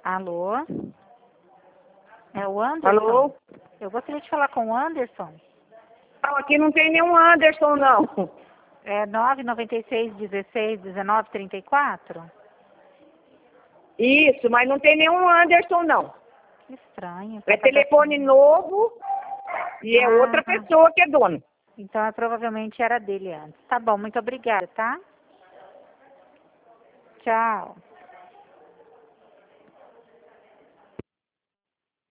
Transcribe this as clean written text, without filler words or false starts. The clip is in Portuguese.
Alô? É o Anderson? Alô? Eu gostaria de falar com o Anderson. Não, aqui não tem nenhum Anderson, não. É 996 16 19 34? Isso, mas não tem nenhum Anderson, não. Que estranho. É telefone novo e é outra pessoa que é dona. Então, provavelmente era dele antes. Tá bom, muito obrigada, tá? Tchau.